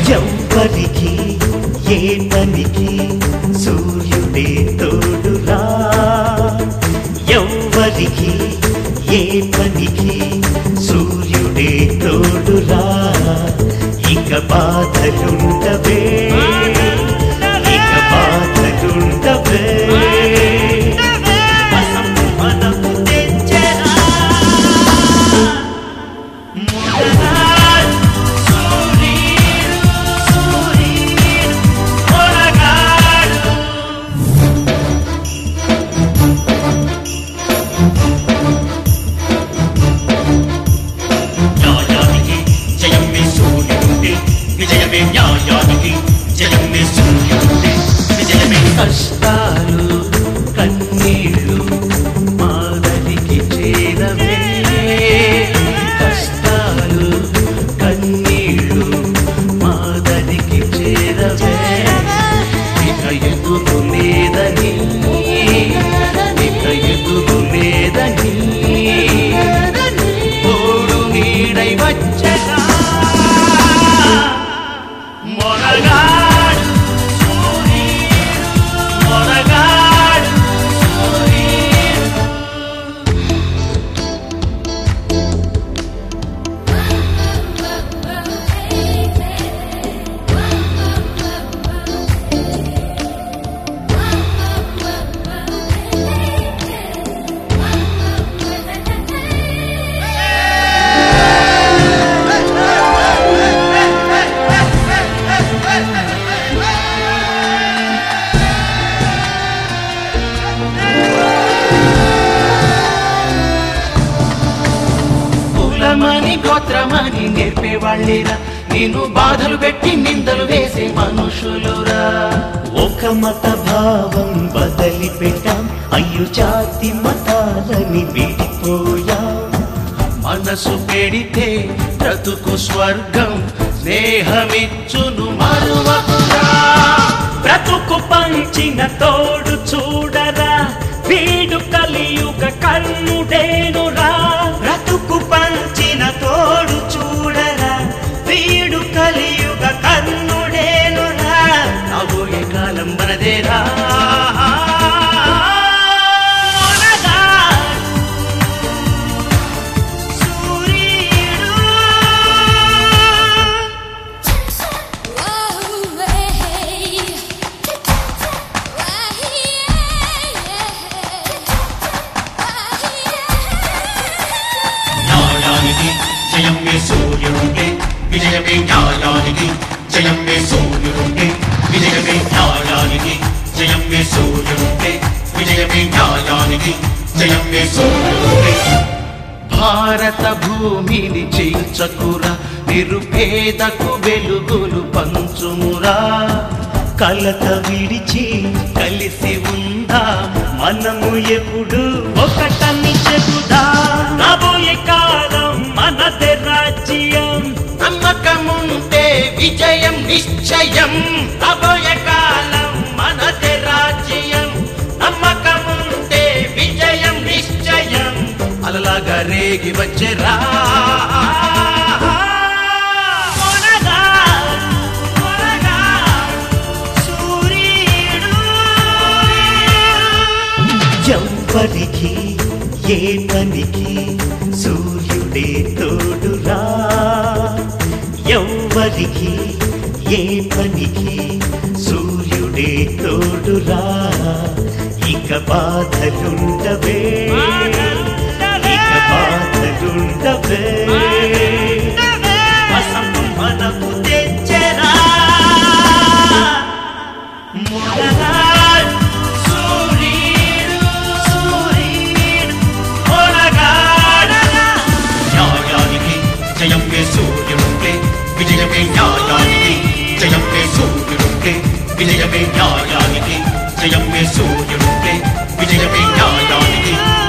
ఎవ్వరికి ఏ పనికి సూర్యుడే తోడురా ఎవ్వరికి ఏ పనికి సూర్యుడే తోడురా ఇక బాధలుండవే ఇక బాధలుండవే కష్టాలు కన్నీళ్ళు మాదరికి చేరవే కష్టాలు కన్నీళ్ళు మాదరికి చేరవే ఇక ఎదురు లేదని ఇక ఎదురు లేదని తోడు నీడై వచ్చగా మొరగా గోత్రమని నేర్పేవాళ్ళేరా నేను బాధలు పెట్టి నిందలు వేసే మనుషులురా ఒక మత భావం బదలి పెట్టాం అయ్యో జాతి మతాలని విడిపోయా మనసు పెడితే బ్రతుకు స్వర్గం స్నేహమిచ్చును మరువకురా బ్రతుకు పంచిన తోడు చూడరా వీడు కలియుగ కర్ణుడేనురా బ్రతుకు పంచిన తోడు చూడరా వీడు కలియుగ కర్ణుడేనురా రాబోయే కాలం మనదేరా జయం మే సూర్యుడుంటే విజయమే న్యాయానికి జయం మే సూర్యుడుంటే విజయమే న్యాయానికి జయం మే సూర్యుడుంటే విజయమే న్యాయానికి జయం మే సూర్యుడుంటే భారత భూమిని చీల్చకురా నిరుపేదకు వెలుగులు పంచుమురా కలత విడిచి కలిసి ఉందా మనము ఎప్పుడు ఒకటని చెబుదా రాబోయే కాలం మనదే రాజ్యం నమ్మకముంటే విజయం నిశ్చయం రాబోయే కాలం మనదే రాజ్యం నమ్మకముంటే విజయం నిశ్చయం అలలాగా రేగి వచ్చేరా ఎవ్వరికి ఏ పనికి సూర్యుడే తోడురా ఎవ్వరికి ఏ పనికి సూర్యుడే తోడురా ఇక బాధలుండవే ఇక బాధలుండవే వసంతం మనకు తెచ్చరా జయం మే సూర్యుడుంటే విజయమే న్యాయానికి జయం మే సూర్యుడుంటే విజయమే న్యాయానికి జయం మే సూర్యుడుంటే విజయమే న్యాయానికి